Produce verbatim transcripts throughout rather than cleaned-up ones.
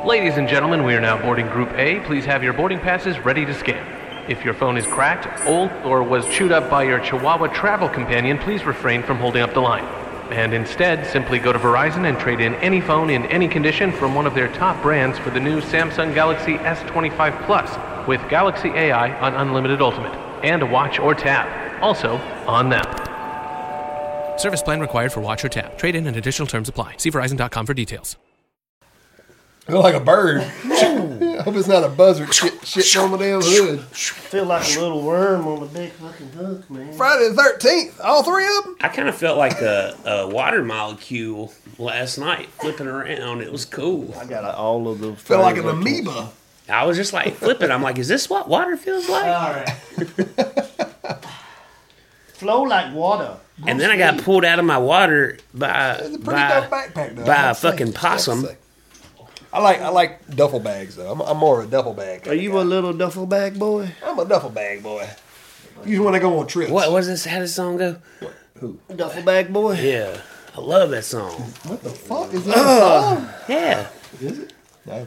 Ladies and gentlemen, we are now boarding Group A. Please have your boarding passes ready to scan. If your phone is cracked, old, or was chewed up by your Chihuahua travel companion, please refrain from holding up the line. And instead, simply go to Verizon and trade in any phone in any condition from one of their top brands for the new Samsung Galaxy S twenty-five Plus with Galaxy A I on Unlimited Ultimate and a watch or tab. Also, on them. Service plan required for watch or tab. Trade-in and additional terms apply. See Verizon dot com for details. I feel like a bird. I hope it's not a buzzard shit, shit on my damn hood. Feel like a little worm on a big fucking hook, man. Friday the thirteenth, all three of them? I kind of felt like a, a water molecule last night, flipping around. It was cool. I got all of the... Feel like an amoeba. I was just like flipping. I'm like, is this what water feels like? All right. Flow like water. Go and then I got pulled out of my water by, It's a pretty by, dope backpack, though. by a I'd say. fucking possum. I like I like duffel bags though. I'm, I'm more of a duffel bag. Are you a little duffel bag boy? I'm a duffel bag boy. Usually when I go on trips. What was this? How does the song go? Who? Duffel bag boy? Yeah, I love that song. What the fuck is that? Uh, song? Yeah. Is it? No.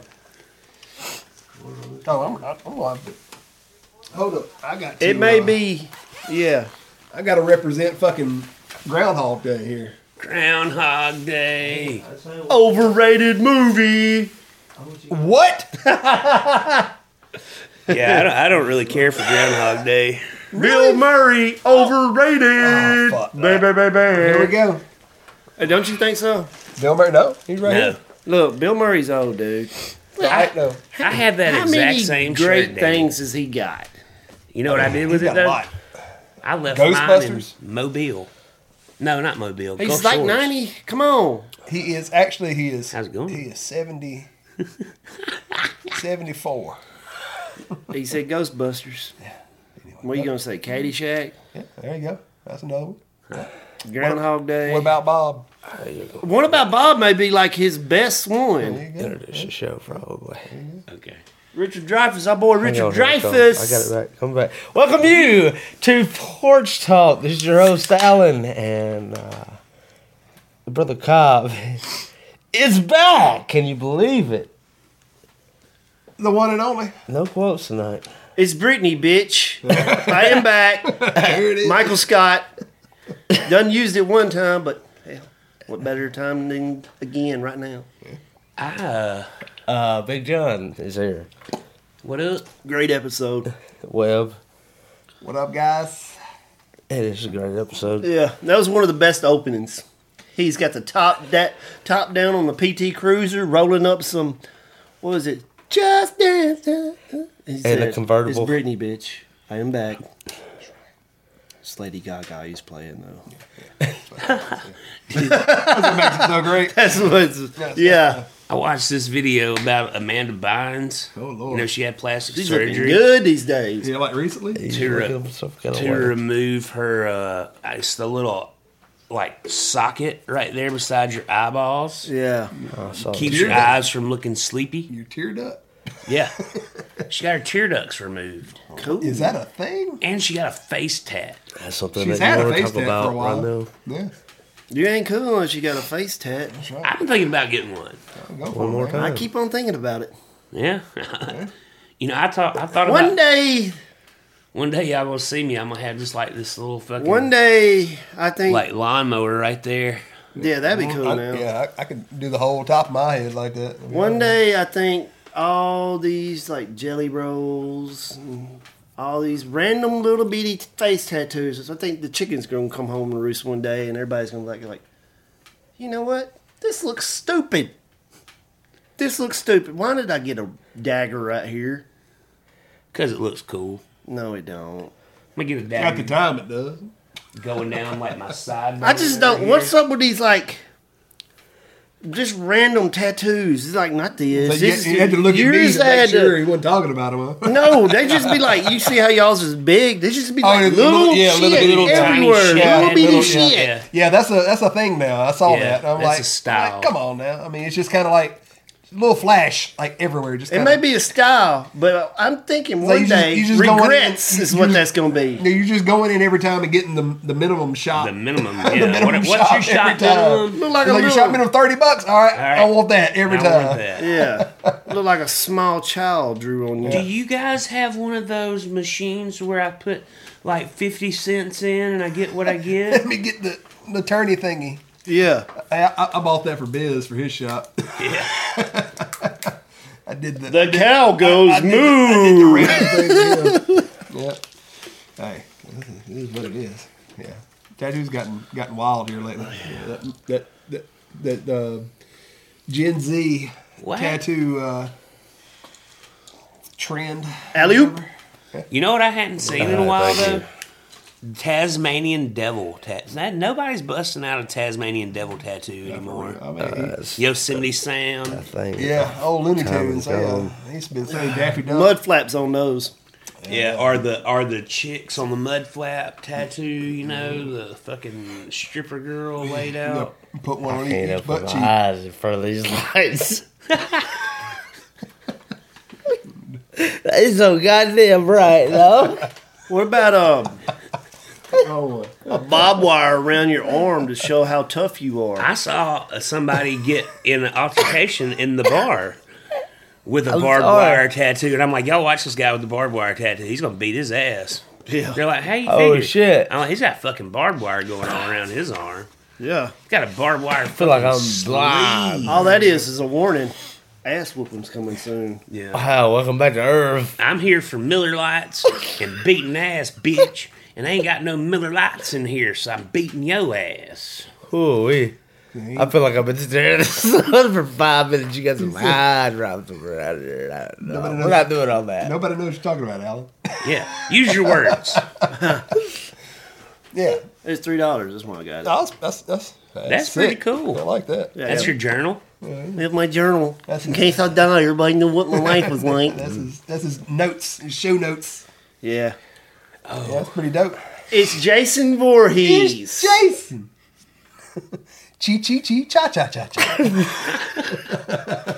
Oh, I'm, I'm, I'm going to hold up. I got to, It may uh, be, yeah. I got to represent fucking Groundhog Day here. Groundhog Day. Overrated movie. What? Yeah, I don't, I don't really care for Groundhog Day. Bill Murray, overrated. Oh, fuck that. Baby, baby. Here we go. Hey, don't you think so? Bill Murray, no, he's right No. here. Look, Bill Murray's old, dude. I, no. I had that How exact many same great shirt, Danny. things has he got? You know what I did with He's it got a though? lot. I left mine in Ghostbusters? Mobile. No, not Mobile. He's Gulf like Shores. ninety. Come on. He is actually he is. How's it going? He is seventy. seventy-four. He said Ghostbusters. Anyway, What are you going to say? Caddyshack? Yeah, there you go. That's another one. Groundhog Day? What about Bob? What about Bob may be like his best There one? you go. Introduce the show, probably. Okay. Richard Dreyfuss, our boy Richard Hang on, here I come. Dreyfuss. I got it right. Come back. Welcome you to Porch Talk. This is your host, Alan, and uh, the brother Cobb is back. Can you believe it? The one and only. No quotes tonight. It's Brittany, bitch. I am back. Here it is. Michael Scott. Done used it one time, but hell, what better time than again right now? I, uh, Uh, Big John is here. what up? Great episode. Webb. What up, guys? It is a great episode. Yeah, that was one of the best openings. He's got the top da- top down on the P T Cruiser, rolling up some, what was it? Just dance. He And a convertible. It's Britney, bitch. I am back. It's Lady Gaga he's playing, though. That's what makes it so great. That's what, yeah. I watched this video about Amanda Bynes. Oh, Lord. You know, she had plastic She's looking surgery good these days. Yeah, like recently? to, re- Looking for some kind of to way. remove her, uh, it's the little, like, socket right there beside your eyeballs. Yeah. Oh, I saw Keeps it. your eyes from looking sleepy. You're teared up. Yeah. She got her tear ducts removed. Cool. Is that a thing? And she got a face tat. That's something She's that had you a want to face talk tat for a about while. right now. Yeah. You ain't cool unless you got a face tat. That's right. I've been thinking about getting one. Go for One it, more man. time. I keep on thinking about it. Yeah. You know, I thought I thought One about day, one day y'all gonna see me. I'm gonna have just like this little fucking one day, I think. like lawnmower right there. Yeah, that'd be cool I, now. yeah, I, I could do the whole top of my head like that. One day, I think all these like jelly rolls, and all these random little bitty face tattoos. I think the chicken's gonna come home and roost one day, and everybody's gonna be like, like, you know what? This looks stupid. This looks stupid. Why did I get a dagger right here? Cause it looks cool. No, it don't. I'm gonna get a At dagger the time, it does. going down like my side. I just don't. What's up with these like? Just random tattoos. It's like not this. So you, this had, you had to look at me yours to make had to- sure he wasn't talking about him. Huh? No, they just be like, you see how y'all's is big? They just be Oh, like it's little, little- yeah, shit little- little tiny everywhere. shit. Little Yeah, bitty little- shit. Yeah. Yeah, that's a that's a thing now. I saw Yeah, that. I'm that's like, a style. like, come on now. I mean, it's just kind of like a little flash like everywhere. Just It kinda, may be a style, but I'm thinking one you just- day you just going in- regrets you- is you what just- that's going to be. You know, you're just going in every time and getting the the minimum shot. The minimum, The yeah. minimum what, what's your shot shot every time. minimum? Look like Like, a you little, shot minimum thirty bucks. All right, All right. I want that every I time. want that. yeah, look like a small child drew on you. Do you guys have one of those machines where I put like fifty cents in and I get what I Let get? me get the the tourney thingy. Yeah, I, I, I bought that for Biz for his shop. Yeah. I did the the cow goes I did the- moo. I did the random thing. Yeah. yeah. Hey, this is what it is. Yeah. Tattoo's gotten gotten wild here lately. Yeah, that that that, that uh, Gen Z What? tattoo uh, trend. Alley-oop. You know what I hadn't seen in a while thank though? Tasmanian devil tattoo. Nobody's busting out a Tasmanian devil tattoo anymore. I mean, Uh, he- Yosemite Sam. I think. yeah, old Looney Time Tunes. and Yeah, gone. he's been saying Daffy Duck. Mud flaps on those. Yeah, are the are the chicks on the mud flap tattoo? You know, the fucking stripper girl laid You out. know, put one on Can't each open butt my cheek. eyes in front of these lights. It's so goddamn bright, though. What about um, Oh, a bob wire around your arm to show how tough you are? I saw uh, somebody get in an altercation in the bar with a I'm barbed sorry. wire tattoo, and I'm like, y'all watch this guy with the barbed wire tattoo. He's gonna beat his ass. Yeah. They're like, hey, you Oh, figure? shit. I'm like, he's got fucking barbed wire going on around his arm. Yeah. He's got a barbed wire. I feel like I'm fucking blind. sleeve. All that is is a warning. Ass whooping's coming soon. Yeah. Wow, welcome back to Earth. I'm here for Miller Lights and beating ass, bitch. And I ain't got no Miller Lights in here, so I'm beating yo ass. Ooh, we. I feel like I've been staring at the sun for five minutes. You got some high drops around here. No, Nobody we're knows. not doing all that. nobody knows what you're talking about, Alan. Yeah, use your words. Yeah, It's three dollars. That's why I got it. that's that's that's, that's, That's pretty sick. cool. I like that. Yeah, That's yeah. your journal. I have my journal. That's in case I die, everybody know what my life was like. That's his, that's his notes, his show notes. Yeah. Yeah, that's pretty dope. It's Jason Voorhees. It's Jason. Chi chi chi cha cha cha cha.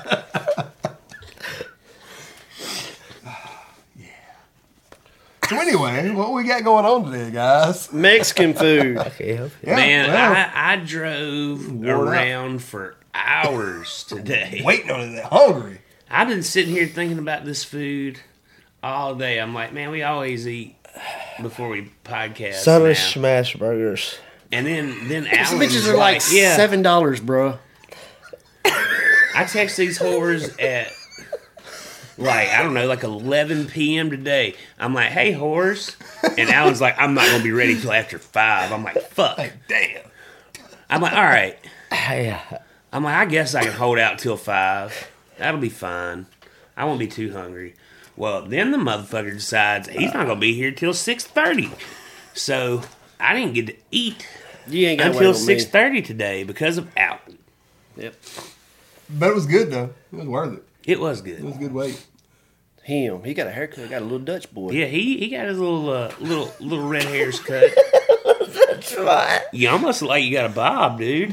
So anyway, what we got going on today, guys? Mexican food. Okay, okay. Yeah, Man, well, I, I drove Wore out. around for hours today. waiting on it, hungry. I've been sitting here thinking about this food all day. I'm like, man, we always eat before we podcast. Southern now. smash burgers. And then then These Alan bitches was are like yeah. seven dollars, bro. I text these whores at like I don't know, like eleven p.m. today. I'm like, hey whores, and Alan's like, I'm not gonna be ready till after five. I'm like, fuck. Damn. I'm like, all right. Yeah. I'm like, I guess I can hold out till five. That'll be fine. I won't be too hungry. Well, then the motherfucker decides he's not gonna be here till six thirty. So I didn't get to eat You ain't got until to wait six on me. thirty today because of Alan. Yep. But it was good though. It was worth it. It was It good. was good weight. Him. He got a haircut. Got a little Dutch boy. Yeah, he, he got his little uh, little little red hairs cut. You almost look like you got a bob, dude.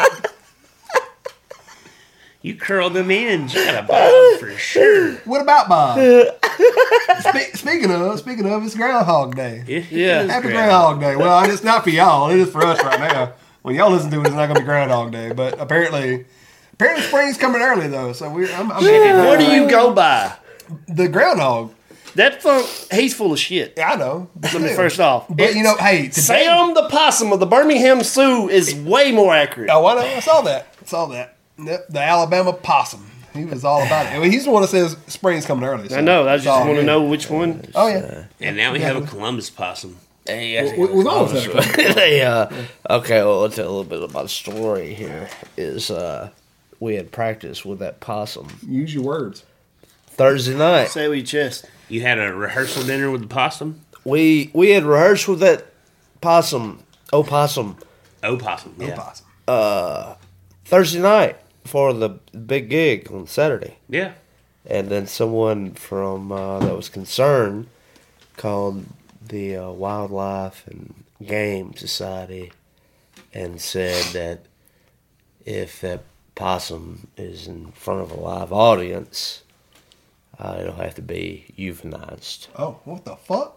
You curled them in. You got a bob for sure. What about Bob? Spe- speaking of, speaking of, it's Groundhog Day. It Yeah. is Happy great. Groundhog Day. Well, it's not for y'all. It is for us right now. When y'all listen to it, it's not gonna be Groundhog Day. But apparently, apparently spring's coming early though. So we, I'm, I'm What do you go by? the groundhog. That funk, he's full of shit. Yeah, I know. Let me first off. But you know, hey, today, Sam the Possum of the Birmingham Zoo is way more accurate. Oh, I know. I saw that. I saw that. Yep, the Alabama possum. He was all about it. I mean, he's the one that says spring's coming early. So I know. I it's just all want to good. know which one. Oh yeah. And now we have a Columbus possum. We, we've always had a they, uh, okay, well, let's tell a little bit about the story here. Is uh, we had practice with that possum Use your words. Thursday night. Say with your chest. You had a rehearsal dinner with the possum? We we had rehearsed with that possum, oh possum, Oh, possum. No Yeah. possum. Thursday night for the big gig on Saturday. Yeah. And then someone from uh, that was concerned called the uh, Wildlife and Game Society and said that if that possum is in front of a live audience, uh, it'll have to be euthanized. Oh, what the fuck?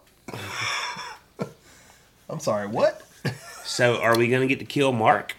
I'm sorry, what? So, are we gonna get to kill Mark?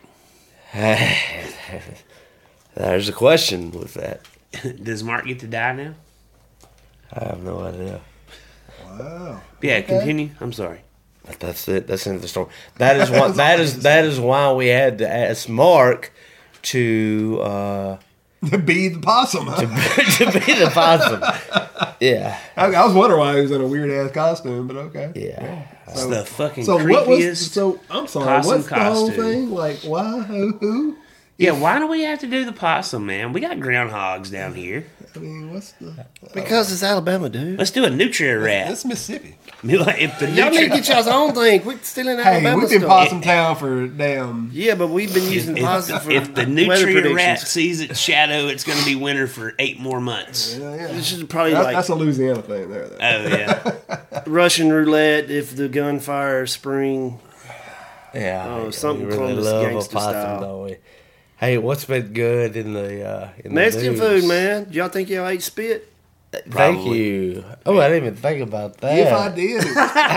There's a question with that. Does Mark get to die now? I have no idea. Wow. Yeah, Okay. continue. I'm sorry. But that's it. That's the end of the story. That is what. that is that is why we had to ask Mark to uh, To be the possum, huh? to, to be the possum. Yeah, I, I was wondering why he was in a weird ass costume, but okay. yeah. It's the fucking So creepiest. what was? So I'm sorry. possum What's the whole costume. thing? Like, why? Who? Who? Yeah, why do we have to do the possum, man? We got groundhogs down here. I mean, what's the? Because it's Alabama, dude. Let's do a nutria rat. It's Mississippi. Like, if the Y'all need to nutria, get y'all's own thing. Quit stealing Hey, Alabama we've been stuff. Possum Town for damn. Yeah, but we've been using if, possum for if the weather nutria rat predictions. sees its shadow, it's going to be winter for eight more months. Yeah, yeah. This is probably That- like that's a Louisiana thing there. Though. Oh yeah, Russian roulette if the gunfire spring. Yeah, Oh, we something really Columbus love a gangsta possum, style. don't we? Hey, what's been good in the uh, in the Mexican news? food, man. Y'all think y'all ate spit? Thank Probably. you. Oh, I didn't even think about that. If I did,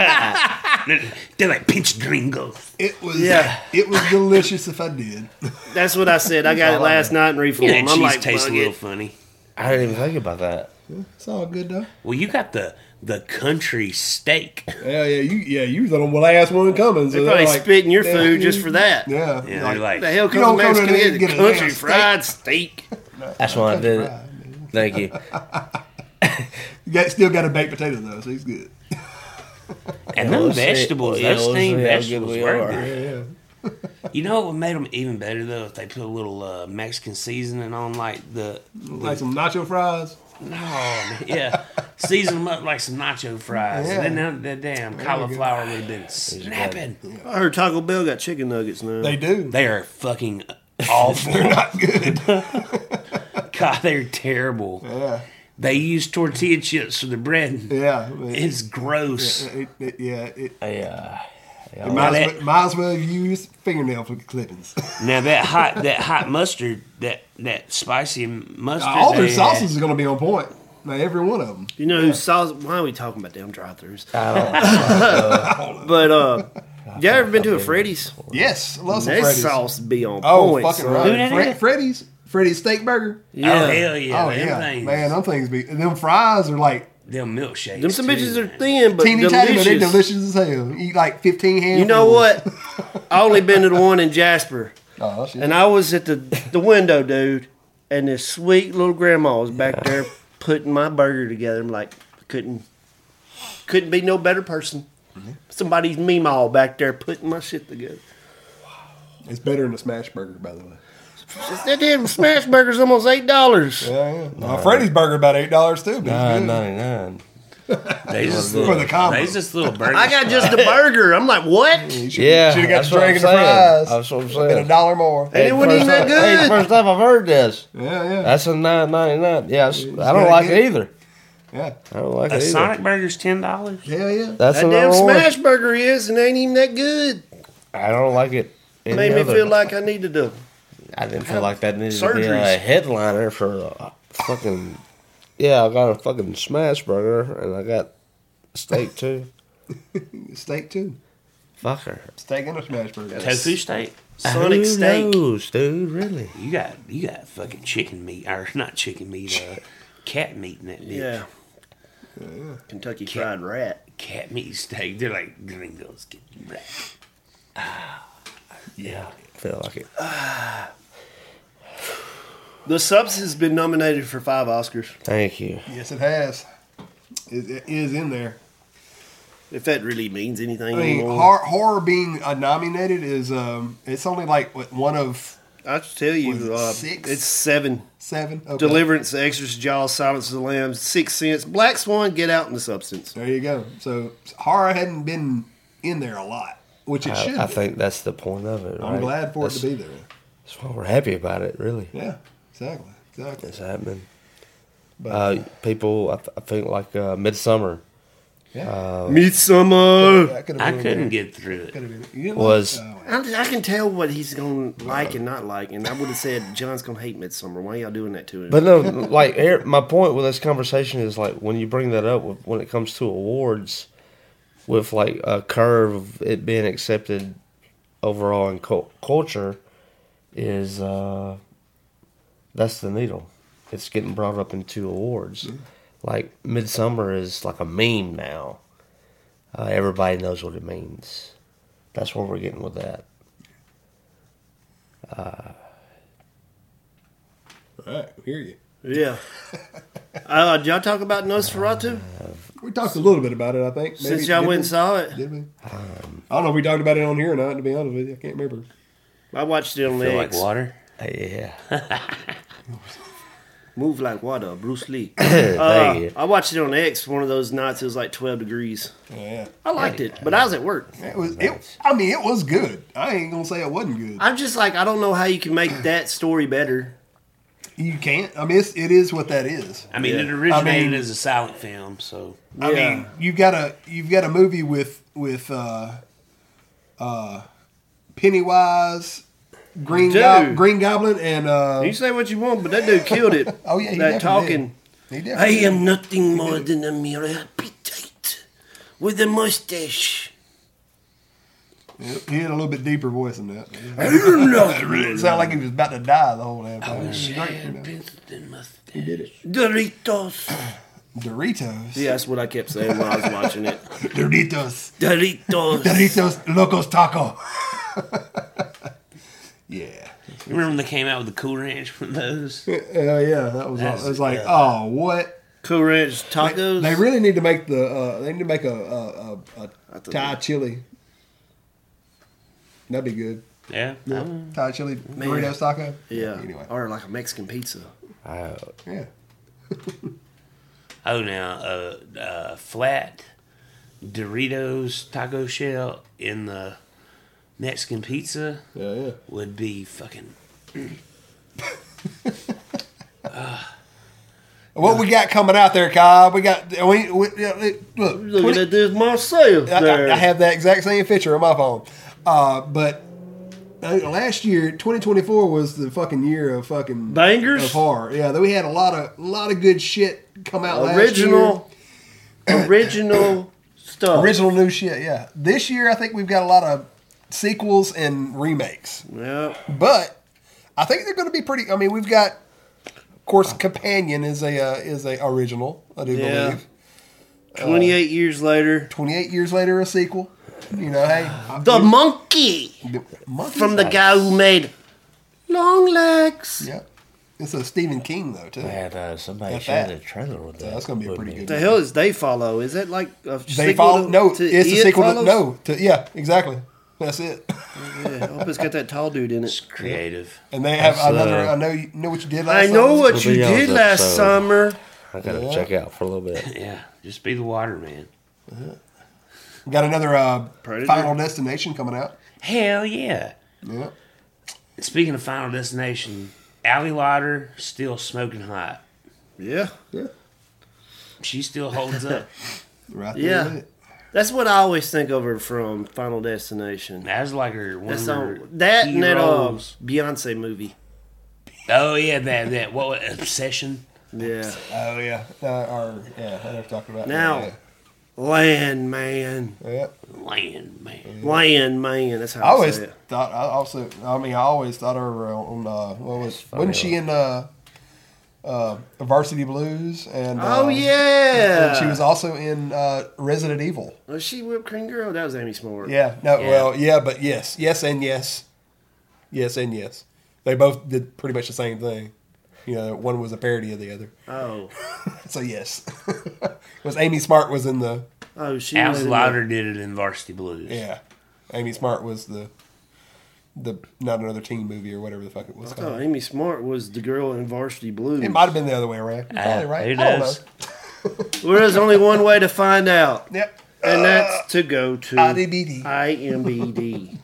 they're like pinch gringos. it was. Yeah. It was delicious. If I did. That's what I said. I got it last night in reform. Yeah, that I'm cheese like, tastes a fuck little it. funny. I didn't even think about that. It's all good though. Well, you got the the country steak. Yeah, yeah, you, yeah, you was the last one coming. So They probably like, spit in your yeah, food just for that. Yeah, Yeah, they're like, The hell You comes don't a come in Mexican there to and get get a a country damn fried steak? That's why I did it. Thank you. you got, still got a baked potato though, so he's good. and Yeah, them let's see- vegetables, yeah, those let's steamed see how good vegetables we were are. good. Yeah, yeah. You know what would made them even better though? If they put a little uh, Mexican seasoning on, like the, Like some nacho fries. no, man, yeah, season them up like some nacho fries, Yeah. and then that, that damn cauliflower would have been snapping. I heard Taco Bell got chicken nuggets now. They do. They are fucking awful. They're not good. God, they're terrible. Yeah, They use tortilla chips for the bread. yeah. It's gross. It, it, yeah, it, I, uh, it might, as well, might as well have used fingernail clippings. Now that hot that hot mustard, that that spicy mustard. All their they sauces had- are going to be on point. Now, every one of them. You know who sauce? Why are we talking about damn drive-throughs? I don't, But uh, you ever been to a Freddy's? Yes, I love some That Freddy's. sauce be on Oh, point. fucking son. right. Who that Fre- is? Freddy's. Freddy's steak burger. Yeah. Oh hell yeah! oh, them yeah. things, Man, them things be. Them fries are like them milkshakes. Them some too, bitches are man. thin, but teeny delicious. tiny, but they're delicious as hell. Eat like fifteen handfuls. You know what? I only been to the one in Jasper, Oh, shit. and I was at the the window, dude, and this sweet little grandma was back there putting my burger together. I'm like, couldn't couldn't be no better person. Somebody's meemaw back there putting my shit together. It's better than a smash burger, by the way. That damn smash burger's almost eight dollars. Yeah, yeah. Now, Freddy's burger about eight dollars too. But nine it's good. ninety nine. They just For little, the combo. they just little burgers. I got just a burger. I'm like, what? You should, Yeah, should have got that's the what drink I'm and the saying. fries. That's what I'm Been a saying. dollar more. Hey, it wasn't even that First time- Hey, good. the first time I've heard this. Yeah, yeah, That's a nine ninety nine. Yeah, it's- I gotta don't like get it it. either. yeah. I don't like a it either. Sonic burger's ten dollars. Hell yeah. That's That an damn orange. smash burger is, and ain't even that good. I don't like it. any Made me other. feel like I needed to. I didn't feel like that needed to be surgeries. a headliner for a fucking. Yeah, I got a fucking smash burger and I got steak too. Steak too. Fucker. Steak and a smash burger. Tofu steak. Sonic Who steak. knows, dude? Really? You got you got fucking chicken meat or not chicken meat, uh, cat meat in that bitch. Yeah. Kentucky Fried Rat. Cat meat steak. They're like gringos. Get right. Yeah. Feel like it. The Subs has been nominated for five Oscars. Thank you. Yes, it has. It, it is in there. If that really means anything I mean, anymore. horror, horror being uh, nominated is um, it's only like what, one of I should tell Was you, it uh, six? it's seven. seven. Okay. Deliverance, The Exorcist, Jaws, Silence of the Lambs, Sixth Sense, Black Swan, Get Out, and The Substance. There you go. So horror hadn't been in there a lot, which it should. I, I be. think that's the point of it. I'm right? glad for that's, it to be there. That's why we're happy about it, really. Yeah, exactly, exactly. It's happening. But Uh, people, I, th- I think like uh, Midsummer Midsummer. That could've I been couldn't there. get through it. Could've been- you didn't Was- like- oh, I, I can tell what he's going to like and not like, and I would have said John's going to hate Midsummer. Why y'all doing that to him? But no, like here, my point with this conversation is like when you bring that up with, when it comes to awards, with like a curve of it being accepted overall in cult- culture, is uh, that's the needle. It's getting brought up into awards. Mm-hmm. Like Midsummer is like a meme now. Uh, everybody knows what it means. That's where we're getting with that. all right, I hear you. yeah. Uh, did y'all talk about Nosferatu? We talked a little bit about it, I think. Maybe, Since y'all did went and we? saw it? Did we? I don't know if we talked about it on here or not, to be honest with you. I can't remember. I watched it on Feel like X. water. Yeah. Move like water, Bruce Lee. Thank Uh, you. I watched it on X one of those nights. It was like twelve degrees. Oh, yeah. I liked it, but I was at work. It was. It, I mean, it was good. I ain't gonna say it wasn't good. I'm just like, I don't know how you can make that story better. You can't. I mean, it's, it is what that is. I mean, Yeah. it originated I mean- as a silent film, so I Yeah. mean, you've got a you've got a movie with with uh, uh, Pennywise, Green Dude. Gob- Green Goblin, and uh, You say what you want, but that dude killed it. oh yeah, he that definitely talking. did. He I definitely am nothing more than a mere appetite with a mustache. did. He had a little bit deeper voice than that. It sounded like he was about to die the whole damn time. It was great, you know. He did it. Doritos. Doritos. Yeah, that's what I kept saying when I was watching it. Doritos. Doritos. Doritos Locos Taco. yeah. you remember when they came out with the Cool Ranch from those? Uh, yeah, that was. That's- It was like, yeah. oh, what? Cool Ranch tacos. They really need to make the. Uh, they need to make a, a, a, a I thought Thai they- chili. That'd be good. Yeah. Yeah. Thai chili Doritos taco. Yeah. Anyway. Or like a Mexican pizza. Uh, Yeah. Oh, now uh, uh, flat Doritos taco shell in the Mexican pizza Yeah. Yeah. would be fucking. What we got coming out there, Kyle? We got. We, we yeah, look. Looking twenty at this myself I, there. I, I have that exact same picture on my phone. Uh, but uh, last year, twenty twenty-four was the fucking year of fucking Bangers? of horror. Yeah, we had a lot of a lot of good shit come out last original, original stuff. year. Original new shit. Yeah, this year I think we've got a lot of sequels and remakes. Yeah. But I think they're going to be pretty. I mean, we've got, of course, Companion is a uh, is a original. I do Yeah. believe. Twenty-eight years later, twenty-eight years later, a sequel. You know, hey, the monkey Monkeys from the Out. guy who made Long Legs. Yeah, it's a Stephen King though too. I had uh, somebody Got share that. the trailer with that. that's gonna be a with pretty me. good- The hell is They Follow? Is that like a They sequel follow. to, No, to it's a It sequel. To, Follows? no, to, yeah, exactly. That's it. Yeah, I hope it's got that tall dude in it. Creative. And they have That's, another. uh, I know you know what you did last. I know summer? what It'll you be did y'all's last episode. summer. I gotta Yeah. check out for a little bit. Yeah. Just be the water man. We got another uh, Predator? Final Destination coming out. Hell yeah. Yeah. Speaking of Final Destination, Allie Lauder still smoking hot. Yeah, Yeah. She still holds up. Right there Yeah. with it. that's what I always think of her from Final Destination. That's like her one That's of all, her that key and that uh, roles. Beyonce movie. Oh yeah, that that what was it, Obsession. Yeah, Oh yeah. Uh, or yeah. I never talked about Now- that. Land Man, Yeah. yeah. Land man. Land Man. That's how I I, always say it. thought. I also. I mean, I always thought of her on. Uh, what was? Wasn't she in uh, uh, Varsity Blues? And uh, Oh yeah, and she was also in uh, Resident Evil. Was she Whipped Cream Girl? That was Amy Smart. Yeah. No. Yeah. Well. Yeah. But yes. Yes and yes. Yes and yes. They both did pretty much the same thing. You know, one was a parody of the other. Oh, So yes, was Amy Smart was in the oh, she was Allie in Lauder did it in Varsity Blues. yeah. Amy Smart was the the not another teen movie or whatever the fuck it was The, oh, called. Amy Smart was the girl in Varsity Blues. It might have been the other way around. You're probably Uh, right. who I don't knows? know. Well, there's only one way to find out, Yep. and that's to go to I D B D. I M B D.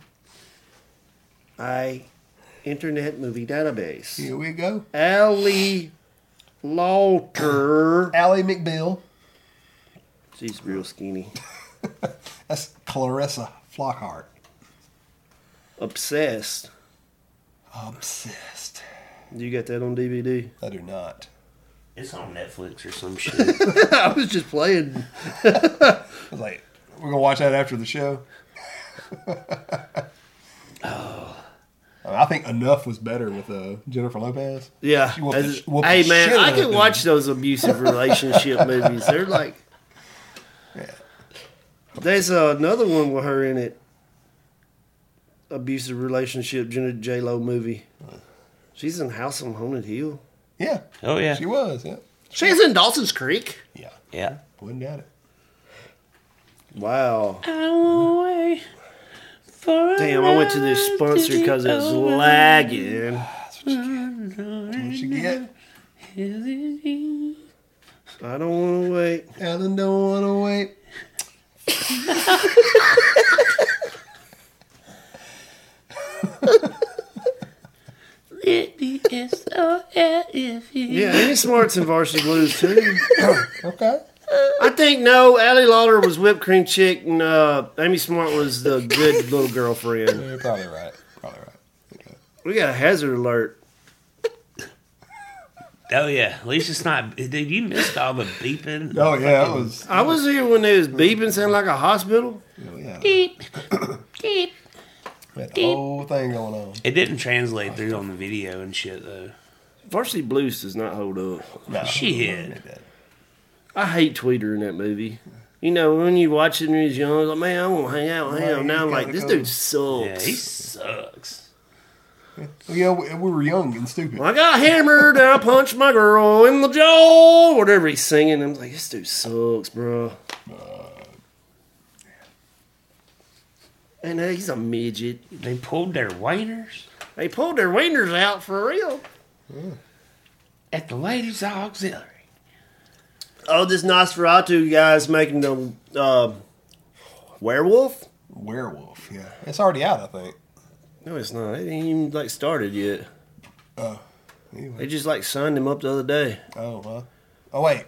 I Internet Movie Database. Here we go. Allie Lauder. Ally McBeal. She's real skinny. That's Clarissa Flockhart. Obsessed. Obsessed. You got that on D V D? I do not. It's on Netflix or some shit. I was just playing. I was like, we're gonna watch that after the show. Oh. I think Enough was better with uh, Jennifer Lopez. Yeah. She whooped the As- sh- whooped hey the man, shit I out can of watch that those abusive relationship movies. They're like, Yeah. there's uh, another one with her in it. Abusive relationship, J Lo movie. She's in House on Haunted Hill. Yeah. Oh, yeah. She was. Yeah. She's in Dawson's Creek. Yeah. Yeah. Wouldn't doubt it. Wow. Away for Damn, I went to this sponsor because it's lagging. That's what you get. What you get. I don't want to wait. Alan don't want to wait. Yeah, Amy Smart's in Varsity Blues too. Okay. I think no, Allie Lawler was whipped cream chick, and uh, Amy Smart was the good little girlfriend. You're probably right. Probably right. Okay. We got a hazard alert. Oh, yeah. At least it's not. Dude, you missed all the beeping. Oh yeah, it was. I was here when they was beeping, sounding like a hospital. Oh, yeah. Beep. Beep. We had the whole thing going on. It didn't translate through on the video and shit, though. Varsity Blues does not hold up. No, Shit. I hate Tweeter in that movie. You know, when you watch it when you was young, I was like, man, I want to hang out with him. Right, Now I'm he's like, gotta this go. dude Yeah, sucks. he sucks. Yeah, we, we were young and stupid. I got hammered and I punched my girl in the jaw. Whatever he's singing, I'm like, this dude sucks, bro. And uh, he's a midget. They pulled their waiters They pulled their wieners out for real. at the ladies' auxiliary. Oh, this Nosferatu guy's making the uh, werewolf? Werewolf. Yeah, it's already out. I think. No, it's not. It ain't even like started yet. Oh. Anyway. They just like signed him up the other day. Oh. Huh? Oh wait.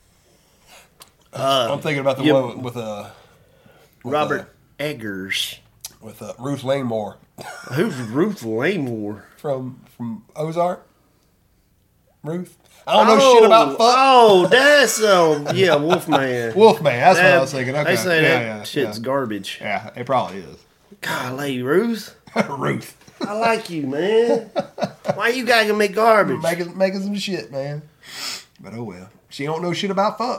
Uh, I'm thinking about the yeah. one with uh. with, Robert Eggers. uh, with uh, Ruth Langmore Who's Ruth Langmore? from from Ozark. Ruth. I don't know shit about fuck. Oh, that's uh, yeah, Wolfman. Wolfman. That's what I That- was thinking. Okay. They say yeah, that yeah, shit's yeah. garbage. Yeah, it probably is. Golly, Ruth. Ruth. I like you, man. Why you gotta make garbage? making making some shit, man. But oh well. She don't know shit about fuck.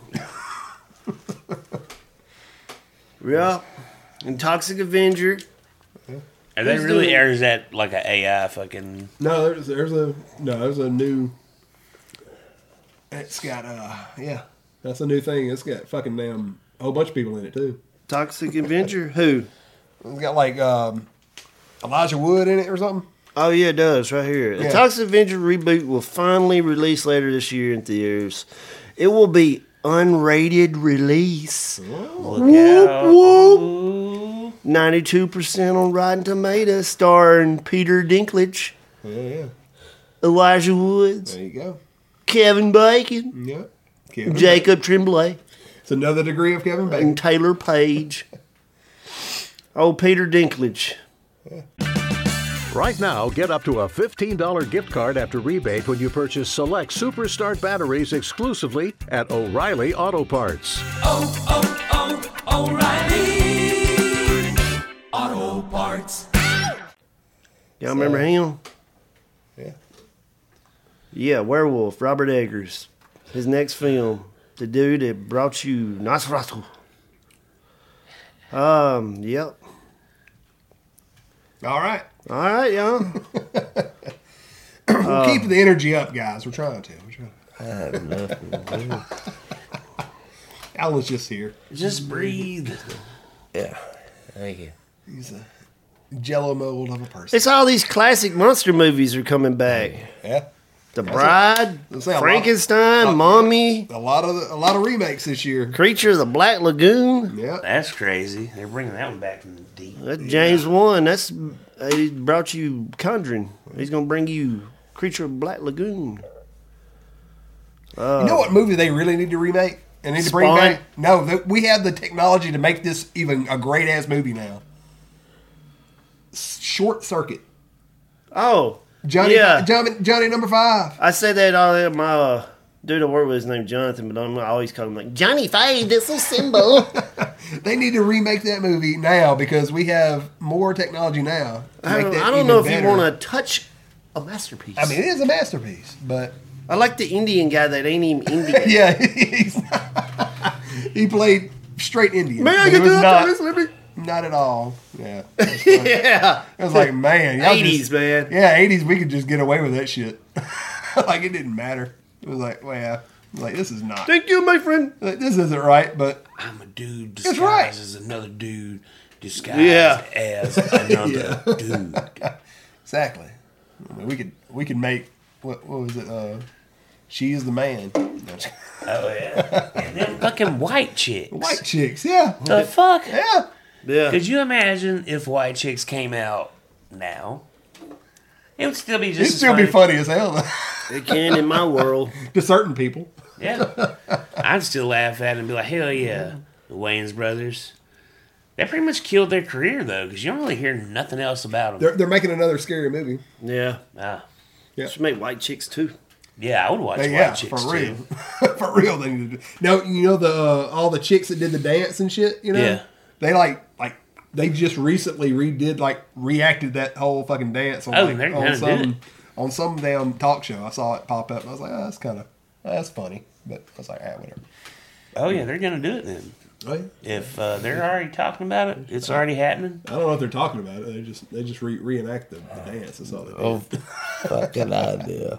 Yeah. And Toxic Avenger. Are they Who's really, doing- or is that like an A I fucking. No, there's there's a no, there's a new. It's got uh yeah, that's a new thing. It's got fucking damn a whole bunch of people in it too. Toxic Avenger? Who? It's got like um, Elijah Wood in it or something. Oh, yeah, it does, right here. The Yeah. Toxic Avenger reboot will finally release later this year in theaters. It will be unrated release. Look out. Ooh. ninety-two percent on Rotten Tomatoes, starring Peter Dinklage, Yeah, yeah. Elijah Woods, There you go. Kevin Bacon, Yeah. Kevin Jacob Tremblay, Bacon. It's another degree of Kevin Bacon. and Taylor Page. Oh, Peter Dinklage. Right now, get up to a fifteen dollars gift card after rebate when you purchase select Superstart batteries exclusively at O'Reilly Auto Parts. oh, oh, O'Reilly Auto Parts. Y'all remember him? Yeah. Yeah, Werewolf, Robert Eggers. His next film, the dude that brought you Nosferatu. Um, yep. All right. All right, y'all. We'll keep the energy up, guys. We're trying to. We're trying. I have nothing. Alan's just here. Just breathe. Yeah. Thank you. He's a jello mold of a person. It's all these classic monster movies are coming back. Yeah. The Bride, Let's say a lot- Frankenstein, uh, Mummy, A lot of the, a lot of remakes this year. Creature of the Black Lagoon. Yeah. That's crazy. They're bringing that one back from the deep. That's James Wan. That's uh, he brought you Conjuring. He's gonna bring you Creature of Black Lagoon. you know what movie they really need to remake? They need to bring Spawn? back. No, the, we have the technology to make this even a great ass movie now. S- Short Circuit. Oh, Johnny, yeah. Johnny, Johnny number five. I say that all the my uh, dude I work with his name Jonathan, but I'm, I always call him like Johnny Five. That's so simple. They need to remake that movie now because we have more technology now. to I make don't, that I don't even know if better. you want to touch a masterpiece. I mean, it is a masterpiece, but I like the Indian guy that ain't even Indian. yeah, he's he played straight Indian. Man, I but can it was do not, that. Let me. not at all. Yeah, Yeah. it was like man, y'all eighties, just- man. Yeah, eighties. We could just get away with that shit. Like it didn't matter. It was like, well, yeah, like this is not. Thank you, my friend. Like, this isn't right, but I'm a dude That's disguised right. as another dude disguised Yeah. as another dude. exactly. I mean, we could we could make what what was it? Uh, she is the man. Oh yeah, and them fucking white chicks. White chicks, yeah, The fuck? yeah. Yeah. Could you imagine if White Chicks came out now? It would still be just It'd as still be funny as hell It can in my world. to certain people. Yeah, I'd still laugh at it and be like, hell yeah, the Wayans brothers. They pretty much killed their career though, because you don't really hear nothing else about them. They're they're making another scary movie. Yeah. Ah, Should make white chicks too. yeah, I would watch Hey, White yeah, Chicks for real, too. for real. They need to do. Now you know the uh, all the chicks that did the dance and shit. You know, Yeah. they like like they just recently redid like reacted that whole fucking dance on Oh, like, they're on gonna do some it. on some damn talk show. I saw it pop up and I was like, oh, that's kind of that's funny, but I was like, ah, whatever. Oh yeah, they're gonna do it then. Right? If uh, they're already talking about it, it's already happening. I don't know what they're talking about. They just they just re- reenact the, the dance. That's all they do. Oh, fucking idea.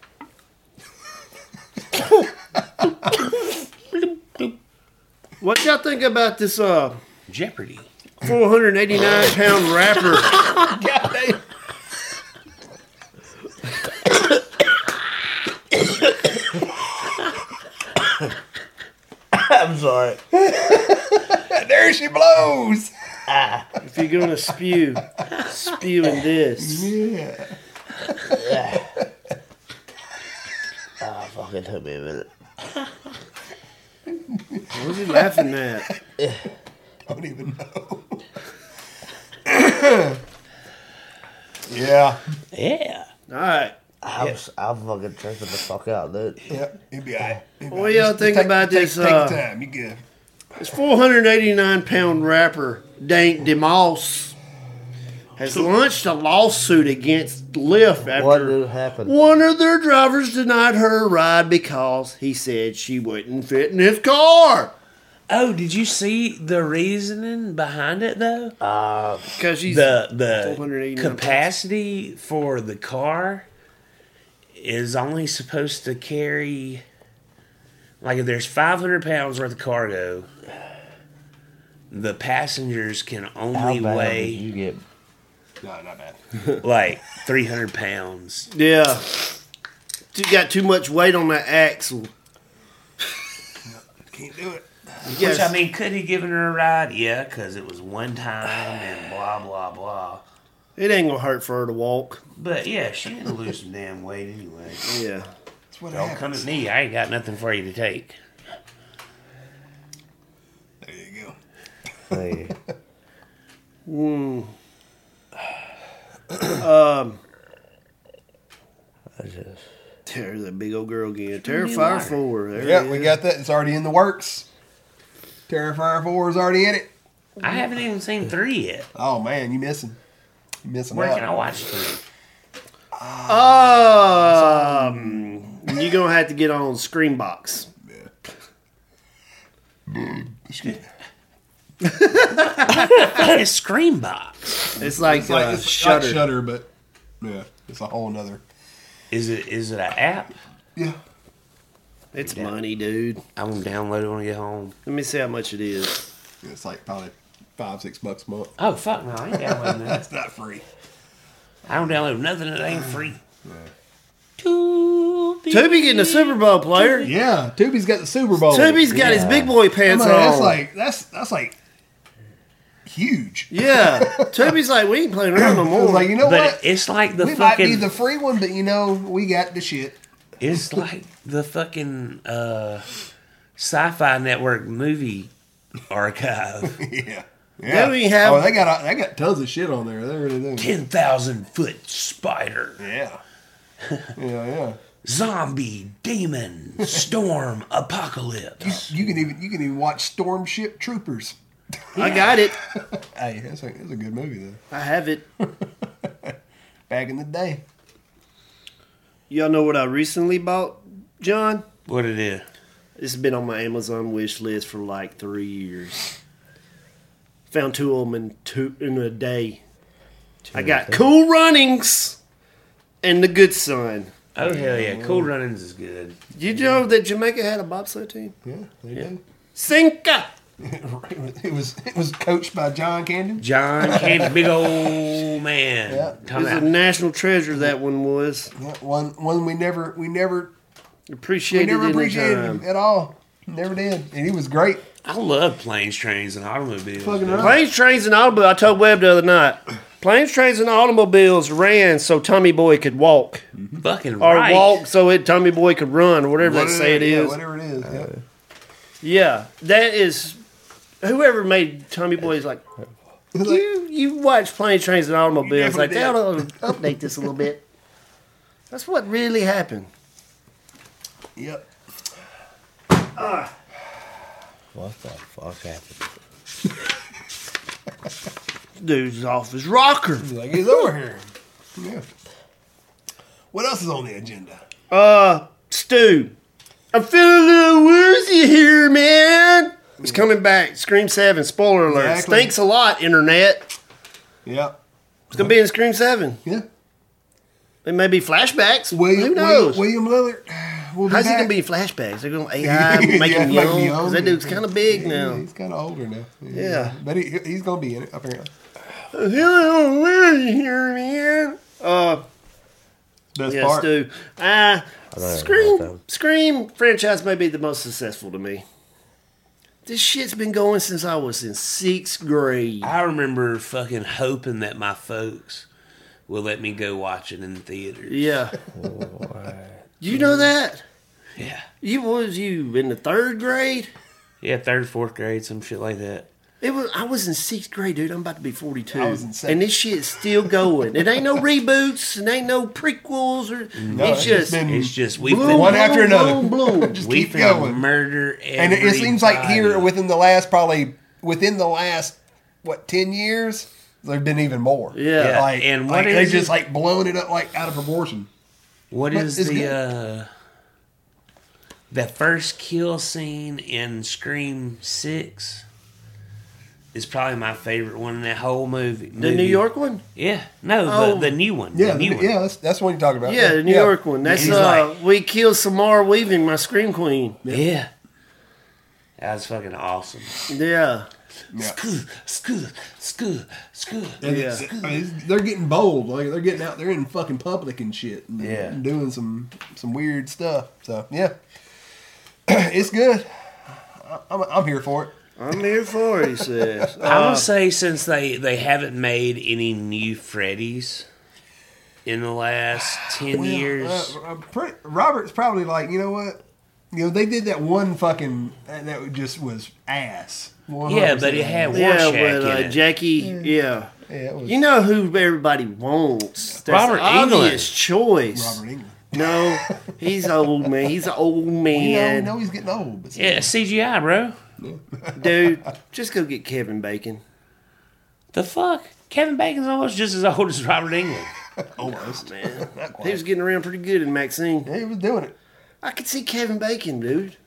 What y'all think about this uh Jeopardy. four hundred eighty-nine pound rapper? God damn. I'm sorry. There she blows. If you're gonna spew, spew in this. Yeah. Oh, fucking took me a minute. What's he laughing at? Don't even know. yeah. Yeah. All right. I'm, s- I'm fucking tripping the fuck out, dude. Yeah. He'll be all right. He'll be What all right. y'all Just- think just take- about take- this, Take uh, the time. You good. This four hundred eighty-nine pound rapper, Dank DeMoss, has launched a lawsuit against Lyft What after did happen? one of their drivers denied her a ride because he said she wouldn't fit in his car. Oh, did you see the reasoning behind it though? Uh, Because she's the the four hundred eighty-nine capacity for the car is only supposed to carry, like if there's five hundred pounds worth of cargo, the passengers can how only bad weigh did you get? No, not bad. like three hundred pounds. Yeah. You got too much weight on that axle. Can't do it. Which, I mean, could he given her a ride? Yeah, because it was one time and blah, blah, blah. It ain't gonna hurt for her to walk. But yeah, she didn't lose some damn weight anyway. Yeah. That's what Don't come happens. at me. I ain't got nothing for you to take. There you Hey, Um. I just. There's that big old girl again. Terrifier four. There go. Yeah, it we is. got that. It's already in the works. Terrifier four is already in it. I haven't even seen three yet. Oh man, you missing? You missing Where out. can I watch three? Um, you're gonna have to get on Screenbox. It's Screambox. It's like, It's like uh, it's Shutter. not Shutter, but yeah, it's a whole nother. Is it is it an app? Yeah, It's money, dude. I'm gonna download it when I get home. Let me see how much it is. it's like probably five, six bucks a month. Oh fuck no, I ain't downloading that. It's not free. I don't download nothing that ain't free. Tubi. Tubi getting a Super Bowl player. Yeah, Tubi's got the Super Bowl. Tubi's got his big boy I pants mean, on. that's like that's that's like huge. yeah, Tubi's like, we ain't playing around no I was more. like, you know But what? it's like the we might be fucking. the free one, but you know we got the shit. It's like the fucking uh, Sci-Fi Network movie archive. yeah. They Yeah. don't even have- Oh, they got they got tons of shit on there. They really do. ten thousand foot spider. Yeah. Yeah, yeah. Zombie, demon, storm, apocalypse. You can even you can even watch Storm Ship Troopers. I got it. Hey, that's a, that's a good movie though. I have it. Back in the day. Y'all know what I recently bought, John? What it is? This has been on my Amazon wish list for like three years. Found two of them in two in a day. I got Cool Runnings and The Good Son. Oh hell yeah, Cool Runnings is good. Did you know that Jamaica had a bobsled team? Yeah, they did. Cinca. It was it was coached by John Camden. John Candy, big old man. Yeah. It Talking was a about- national treasure. That one was Yeah, one one we never we never we appreciated. never in the appreciated time. him at all. Never did, and he was great. I love planes, trains, and automobiles. Fucking right. Planes, trains, and automobiles. I told Webb the other night. Planes, trains, and automobiles ran so Tommy Boy could walk, Fucking or right. walk so it Tommy Boy could run, or whatever they Whatever- say it yeah, is. whatever it is. yeah. Yeah, that is. Whoever made Tommy Boy is like, you you watch Planes, Trains, and Automobiles. You Like, they never ought to update this a little bit. That's what really happened. Yep. What the fuck happened? Dude's off his rocker. He's like he's over here. Yeah. What else is on the agenda? Uh, Stu, I'm feeling a little woozy here, man. It's coming back. Scream seven. Spoiler alert. Exactly. Stinks a lot, internet. Yep. It's going to be in Scream seven. Yeah. It may be flashbacks. William Who knows? William, William Lillard. Will be How's he back. going to be in flashbacks? They're going to A I make Yeah, him make young? him young. Because that dude's kind of big Yeah, now. He's kind of older now. Yeah. But he, he's going to be in it, apparently. I'm feeling a little woozy here, man. Uh, Best yeah, part. Stu. Uh, know about Scream, them. Scream franchise may be the most successful to me. This shit's been going since I was in sixth grade. I remember fucking hoping that my folks will let me go watch it in the theater. Yeah. You know that? Yeah. You was you in the third grade? Yeah, third, fourth grade, some shit like that. It was. I was in sixth grade, dude. I'm about to be forty-two, I was in second. and this shit's still going. It ain't no reboots, and ain't no prequels, or No, it's just been It's just we bloom, fin- one after bloom, another. bloom, bloom. Just we keep finna going. murder And it, it seems like here everybody. within the last probably within the last what ten years there've been even more. Yeah. Yeah, like and like what they is just it? like blown it up like out of proportion. What But is it's the good. uh the first kill scene in Scream Six? Is probably my favorite one in that whole movie. The New York one? Yeah, no, Oh. the, the new one. Yeah, the new the- one. yeah, that's, that's what you're talking about. Yeah, the New York one. That's He's uh, like- we killed Samara Weaving, my Scream Queen. Yeah. That was fucking awesome. Yeah. Yeah. Skoo, skoo, skoo, skoo. And Yeah. it's- I mean, it's- they're getting bold. Like they're getting out there in fucking public and shit. And, Yeah. and doing some some weird stuff. So yeah, it's good. I- I'm, I'm here for it. I'm here for it, he says. I Uh, would say since they, they haven't made any new Freddy's in the last ten Well, years. uh, uh, pretty, Robert's probably like, you know what? You know, they did that one fucking uh, that just was ass. Yeah, but it had one. Rorschach yeah, with uh, in it. Jackie, yeah. Yeah, it was You know who everybody wants. That's Robert the obvious Englund. choice. Robert England. No, he's old man. He's an old You know, man. know he's getting old. But Yeah, C G I, bro. Dude, just go get Kevin Bacon. The fuck? Kevin Bacon's almost just as old as Robert England. almost. Man, Not he quite. was getting around pretty good in Maxine. Yeah, he was doing it. I could see Kevin Bacon, dude.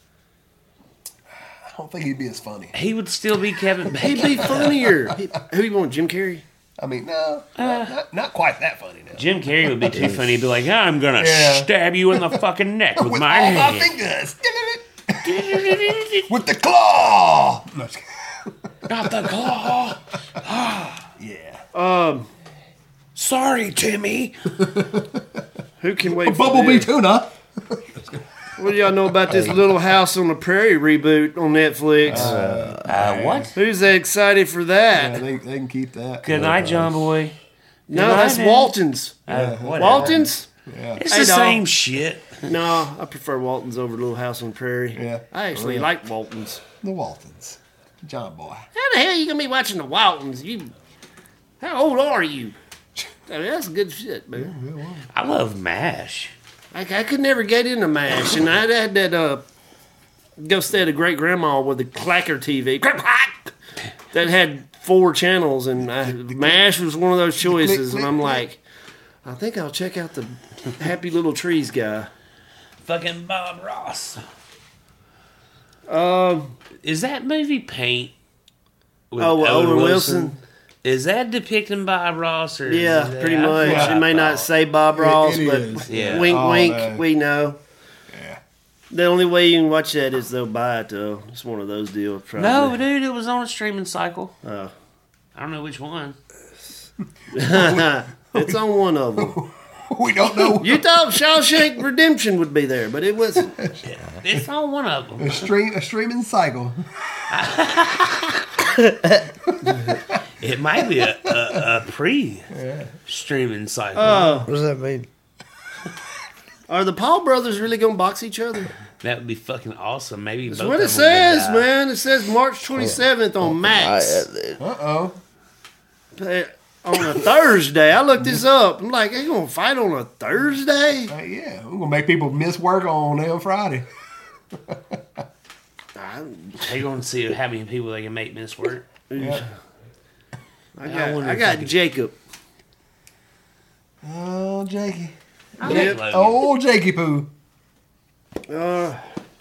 I don't think he'd be as funny. He would still be Kevin He'd Bacon. be funnier. He, who you want, Jim Carrey? I mean, no, not, not, not quite that funny now. Jim Carrey would be too funny. He'd be like, I'm gonna Yeah. stab you in the fucking neck with, With my all my hand. fingers. With the claw. No, just kidding. Got the claw. Yeah. Um, Sorry, Timmy. who can wait for Bumblebee this? tuna. What do y'all know about this Little House on the Prairie reboot on Netflix? Uh, what? Who's excited for that? Yeah, they, they can keep that. Good night, John Boy. no, night, that's man. Walton's. Uh, whatever. Walton's? Yeah. It's Hey, the dog. same shit. No, I prefer Waltons over Little House on the Prairie. Yeah. I actually Yeah. like Waltons. The Waltons. John Boy. How the hell you gonna be watching the Waltons? You, how old are you? I mean, that's good shit, man. I love MASH. I, I could never get into MASH, and I had that uh, go stay at a great grandma with a clacker T V that had four channels, and I, MASH was one of those choices, and I'm like, I think I'll check out the Happy Little Trees guy. Fucking Bob Ross. Um, Is that movie Paint? With oh, Owen Wilson. Is that depicting Bob Ross? Or Yeah, is that- pretty I much. forgot It may not about- say Bob It- Ross, it but is. Yeah. wink, Oh, wink, man. we know. Yeah. The only way you can watch that is they'll buy it, though. It's one of those deals. Probably. No, dude, it was on a streaming cycle. Oh. I don't know which one. It's on one of them. We don't know. You thought Shawshank Redemption would be there, but it wasn't. It's on one of them. A stream, a streaming cycle. It might be a, a, a pre-streaming cycle. Oh, What does that mean? are the Paul brothers really gonna box each other? That would be fucking awesome. Maybe That's both what of it them would says, die. man. It says March twenty-seventh on Max. I, Uh oh. Uh, on a Thursday. I looked this up. I'm like, they gonna fight on a Thursday? Uh, yeah, we're gonna make people miss work on damn Friday. They're going to see how many people they can make miss work. Yeah. I I got, wonder I if got I could- Jacob. Oh, Jakey. I like Yep. Logan. Oh, Jakey Poo. Uh,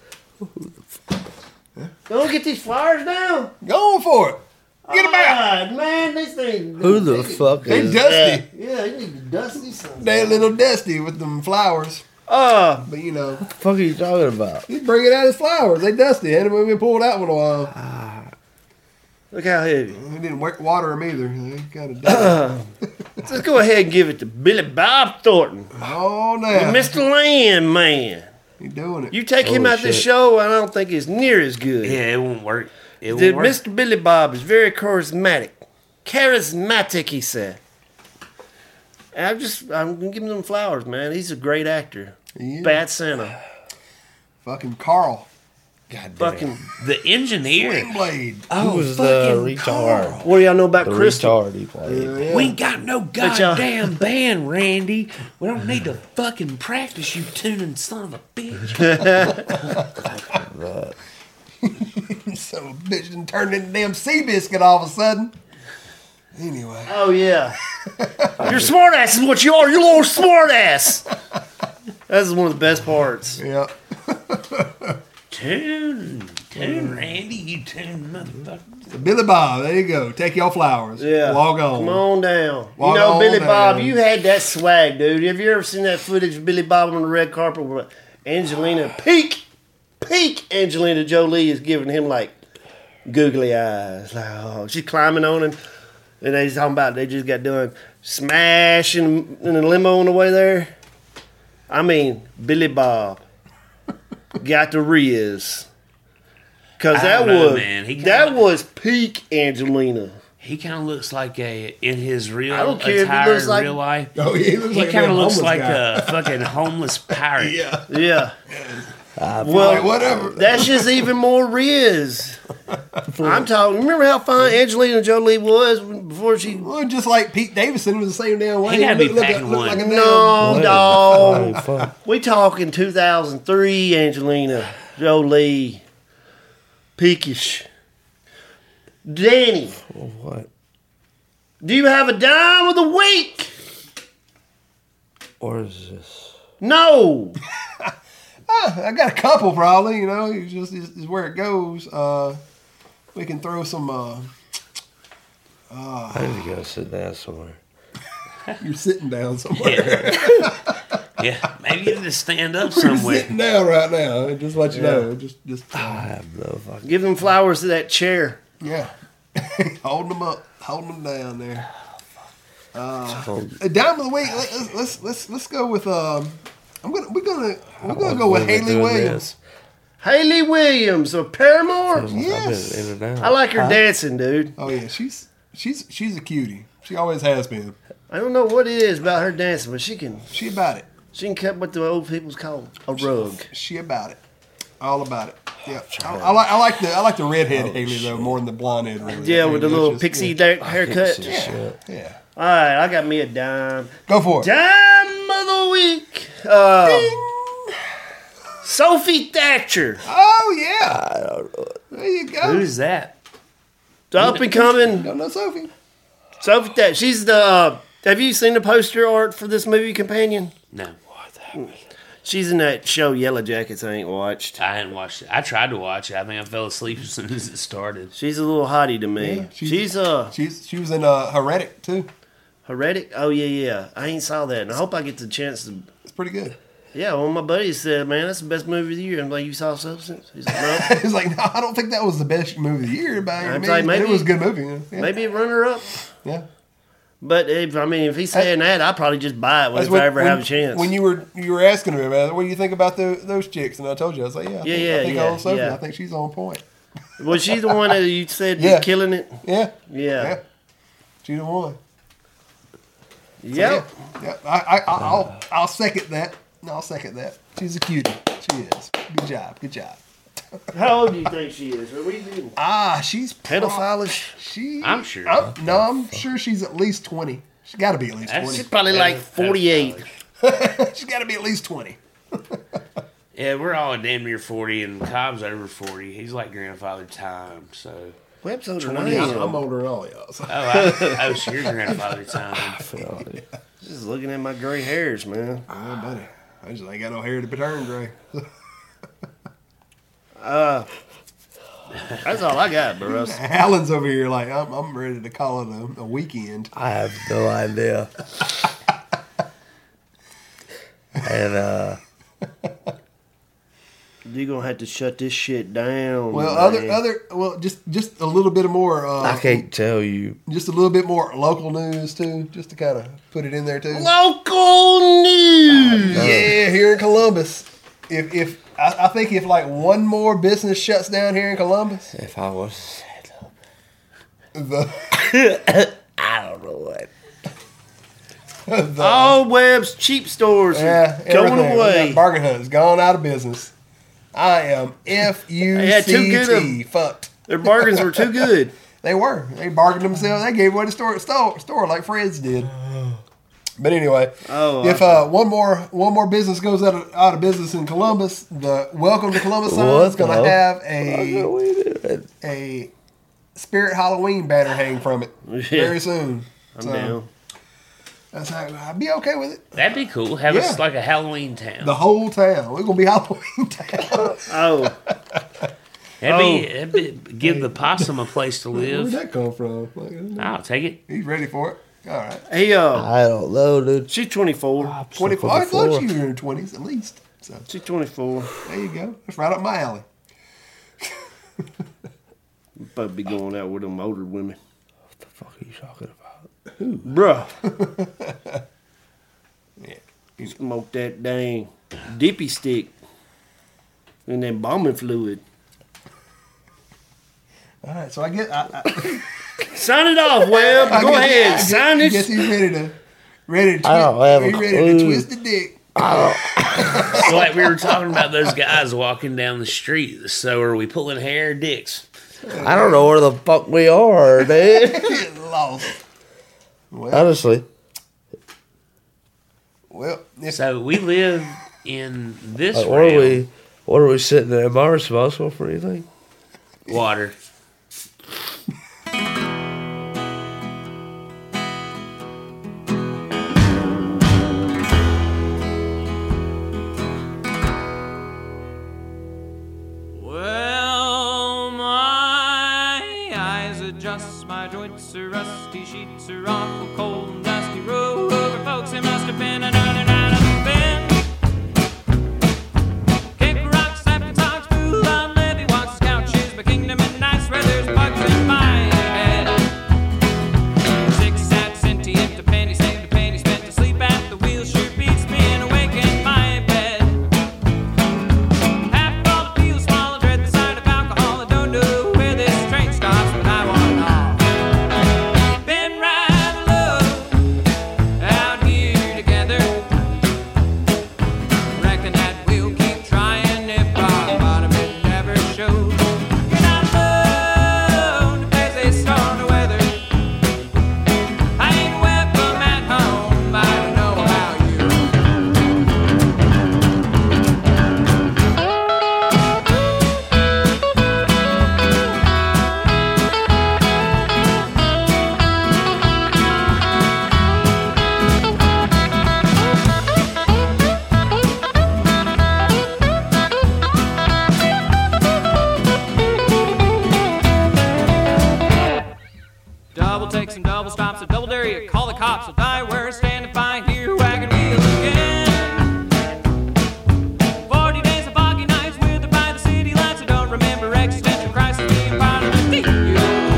don't get these flyers down. Going for it. Get them out. God, man, these things. who the fuck They is dusty. Yeah, you need to dust these things. They a little dusty with them flowers. Uh, But, you know, the fuck are you talking about? he's bringing out his flowers. They dusty. Hadn't been pulled out in a while. look how heavy. We didn't wa- water them either. They kind of dusty. Let's go ahead and give it to Billy Bob Thornton, Oh, now. Mister Land Man. He's doing it. You take him Oh, out this shit. show, I don't think it's near as good. Yeah, it won't work. It The won't work. Mister Billy Bob is very charismatic. Charismatic, he said. And I'm just, I'm gonna give him them flowers, man. He's a great actor. Yeah. Bad Santa. Fucking Carl. God damn. Fucking. The engineer. Swing blade. Who was the retard? What do y'all know about The Crystal? retard he played. Yeah. We ain't got no Bet y'all- goddamn band, Randy. We don't need to fucking practice, you tuning son of a bitch. Son of a bitch done turned into damn Seabiscuit all of a sudden. Anyway. Oh yeah. You're smart ass is what you are. You little smart ass. That's one of the best parts. Yeah. Tune, tune, Randy, you tune motherfucker. Billy Bob, there you go. Take your flowers. Yeah. Log on. Come on down. Log you know, on Billy Bob, down. you had that swag, dude. Have you ever seen that footage of Billy Bob on the red carpet where Angelina, peak, peak Angelina Jolie is giving him like googly eyes. Like, oh, she's climbing on him. And they talking about they just got done smashing in the limo on the way there. I mean, Billy Bob got the Riz. Cause I that don't know, was man. He that kinda- was peak Angelina. He kind of looks like a in his real I don't care if he attire looks in like- real life. Oh, yeah, he looks He like a kind of damn looks homeless like guy. a fucking homeless pirate. Yeah. Yeah. Like, Well, whatever. that's just even more Riz. I'm talking. Remember how fine Angelina Jolie was when- before she? Well, just like Pete Davidson was the same damn way. He gotta be looked- looked- packing looked one. like a damn- No, What? dog. Oh, fuck. We talking two thousand three Angelina Jolie. Peakish. Danny, What? do you have a dime of the week? Or is this? No. Ah, I got a couple probably. You know, it's just is, is where it goes. Uh, we can throw some. Uh, I need to go sit down somewhere. you're sitting down somewhere. Yeah. Yeah, maybe you need to stand up You're somewhere. sitting down right now. Just let you know. Just, just. I Uh, have no fucking. Give them flowers to that chair. yeah. holding them up, holding them down there. phone. A dime of the week. Let- Let's let's let's let's go with. Um, I'm gonna we're gonna we're gonna go with Haley Williams. Haley Williams of Paramore. Yes. I've been in and out. I like her dancing, dude. Oh yeah, she's she's she's a cutie. She always has been. I don't know what it is about her dancing, but she can. She about it. She can cut what the old people's call a rug. She about it, all about it. Yeah, I, I like I like the I like the redhead Oh, Haley though more than the blonde-head. Really. Yeah, with the It's little just- pixie yeah. da- haircut. Yeah, yeah. All right, I got me a dime. Go for it. Dime of the week. Uh, Sophie Thatcher. Oh yeah. There you go. Who's that? The up and coming Don't know Sophie. Sophie Thatcher. She's the. Uh, have you seen the poster art for this movie Companion? No. She's in that show Yellow Jackets I ain't watched. I hadn't watched it. I tried to watch it. I think I fell asleep as soon as it started. She's a little hottie to me. Yeah, she's, she's- uh She's she was in uh, Heretic too. heretic. Oh yeah, yeah. I ain't saw that, and I hope I get the chance to. It's pretty good. Yeah, one of my buddies said, "Man, that's the best movie of the year." I'm like, "You saw Substance?" He's like, "No." It's like no, I don't think that was the best movie of the year, but I I'm mean, like, maybe- it was a good movie. Yeah. Maybe a runner up. Yeah. But if I mean, if he's saying that, I'd probably just buy it That's if what- I ever when, have a chance. When you were you were asking me about it, what do you think about the, those chicks? And I told you, I was like, yeah, I Yeah, think, yeah, I think yeah, old Sophie, yeah. I think she's on point. Was she the one that you said Yeah. was killing it? Yeah, Yeah. yeah, she's the one. Yep. Yeah, yeah. I, I, I, I'll, I'll second that. I'll second that. She's a cutie. She is. Good job. Good job. How old do you think she is? Are we doing Ah, she's pro- pedophile-ish? She. I'm sure. I'm, no, I'm sure she's at least twenty. She's got to be at least That's- She's twenty. probably like That's- forty-eight. She's got to be at least twenty. Yeah, we're all damn near forty, and Cobb's over forty. He's like grandfather time, so. What episode are Yeah, we I'm on? older than all y'all. So. Oh, I, oh, so you're grandfather time. Just looking at my gray hairs, man. Oh, buddy. I just ain't got no hair to turn gray. That's all I got, bro. Alan's over here like, I'm, I'm ready to call it a, a weekend. I have no idea. and uh, You're gonna have to shut this shit down. Well, man. other other well, just just a little bit of more. Uh, I can't tell you. Just a little bit more local news too, just to kind of put it in there too. local news. Yeah, here in Columbus. If if I, I think if like one more business shuts down here in Columbus, If I was, the I don't know what. the All Webb's cheap stores yeah, are going everything. away. Bargain Hunt's gone out of business. I am F U had too C good T of- fucked. Their bargains were too good. They were. They bargained themselves. They gave away the store, store, store like Fred's did. But anyway, Oh, if uh, one more one more business goes out of, out of business in Columbus, the Welcome to Columbus sign What is going the- to have What are a we doing? a Spirit Halloween banner hang from it very soon. I'm So, down. That's how I'd be okay with it. That'd be cool. Have Yeah. us like a Halloween town. The whole town. We're gonna be Halloween town. Oh, That'd be, that'd be give the possum a place to Where'd live. that come from? Like, I'll take it. he's ready for it. All right. hey, uh, I don't know, dude. she's twenty-four. twenty-four. I thought you were in your twenties at least. So She's twenty-four. there you go. That's right up my alley. Probably be going out with them older women. What the fuck are you talking about? Bruh. Yeah. Smoke that dang dippy stick and then bombing fluid. All right. So I get. I, I, Sign it off, Webb. I Go guess- ahead. I guess, Sign I guess this. he's ready to ready to twist. I don't have a he's ready to clue. twist the dick. So like we were talking about those guys walking down the street. So are we pulling hair or dicks? I don't know where the fuck we are, dude. Get lost. Well, Honestly, well, if, So we live in this like, what are realm. we? What are we sitting there? Am I responsible for anything? Water. Well, my eyes adjust, my joints are rusty, sheets are awful cold and dusty. Row over, folks, it must have been another night of the bend. Kick rocks, slapping songs, fool on levee, walks couches, my kingdom in nice where there's bugs in my head. Six sad sentient, a penny saved, a penny spent to sleep at the wheel, sure beats being awake in my bed. Half full of feel small, I dread the sight of alcohol. I don't know where this train stops, but I want it all. Been right low, take some double stops. A double dare you, call the cops. I'll die where I stand if I hear your wagon wheel again. Forty days of foggy nights withered by the city lights. I don't remember existential crisis being part of the deal.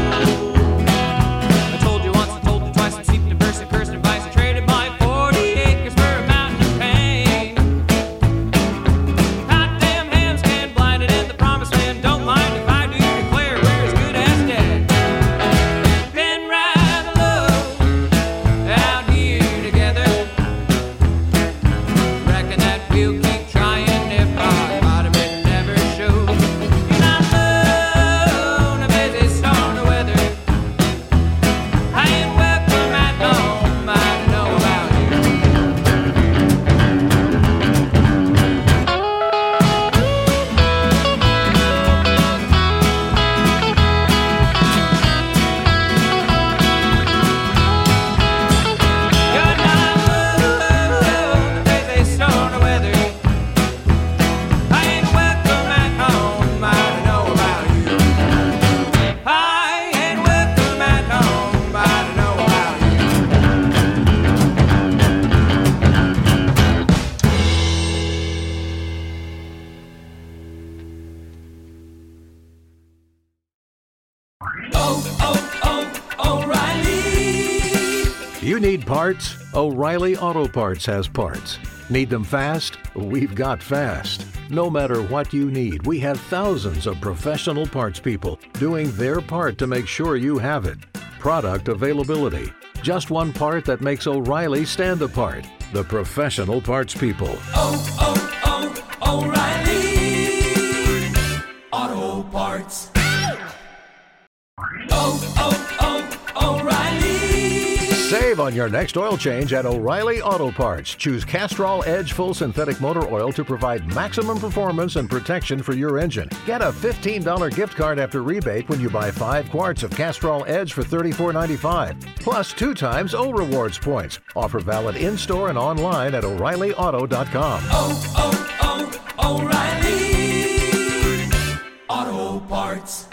I told you once, I told you twice, I'm steeped in verse and cursed and vice. I traded my forty acres for a mountain of pain. Goddamn hams can blind it in the promised land. Don't mind if I do declare we're as good as dead. Been rather low out here together. Reckon that we'll keep trying if our bottom it never shows. You're not alone, a busy storm of weather. I ain't welcome at home, I know about you. You're not alone, a busy storm of weather. I ain't welcome at home, I know about you. I ain't welcome at home, I know about you. You need parts? O'Reilly Auto Parts has parts. Need them fast? We've got fast. No matter what you need, we have thousands of professional parts people doing their part to make sure you have it. Product availability. Just one part that makes O'Reilly stand apart. The professional parts people. Auto Parts. Save on your next oil change at O'Reilly Auto Parts. Choose Castrol Edge Full Synthetic Motor Oil to provide maximum performance and protection for your engine. Get a fifteen dollars gift card after rebate when you buy five quarts of Castrol Edge for thirty-four ninety-five. Plus two times O Rewards points. Offer valid in-store and online at O'Reilly Auto dot com. Oh, oh, oh, O'Reilly Auto Parts.